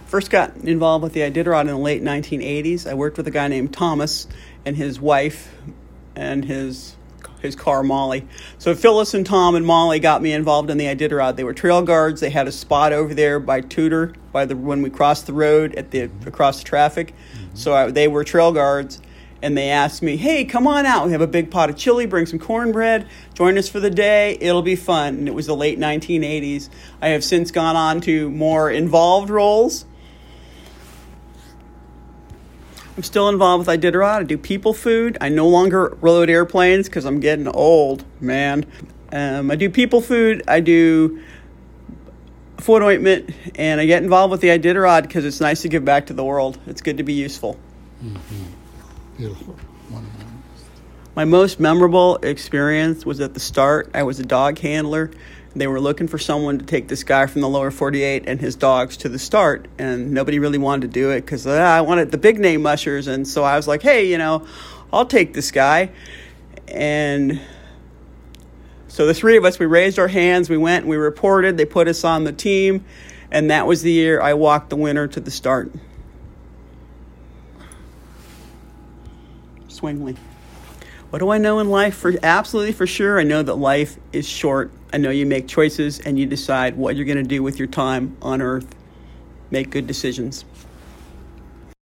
first got involved with the Iditarod in the late 1980s. I worked with a guy named Thomas and his wife and his car, Molly. So Phyllis and Tom and Molly got me involved in the Iditarod. They were trail guards. They had a spot over there by Tudor, when we crossed the road across the traffic. Mm-hmm. So they were trail guards, and they asked me, hey, come on out. We have a big pot of chili. Bring some cornbread. Join us for the day. It'll be fun. And it was the late 1980s. I have since gone on to more involved roles. I'm still involved with Iditarod. I do people food. I no longer load airplanes because I'm getting old, man. I do people food. I do foot ointment, and I get involved with the Iditarod because it's nice to give back to the world. It's good to be useful. Mm-hmm. Beautiful. My most memorable experience was at the start. I was a dog handler. They were looking for someone to take this guy from the lower 48 and his dogs to the start, and nobody really wanted to do it because I wanted the big name mushers, and so I was like, hey, I'll take this guy. And so the three of us, we raised our hands, we went, and we reported, they put us on the team, and that was the year I walked the winner to the start. Swingley. What do I know in life? Absolutely for sure, I know that life is short. I know you make choices and you decide what you're going to do with your time on Earth. Make good decisions.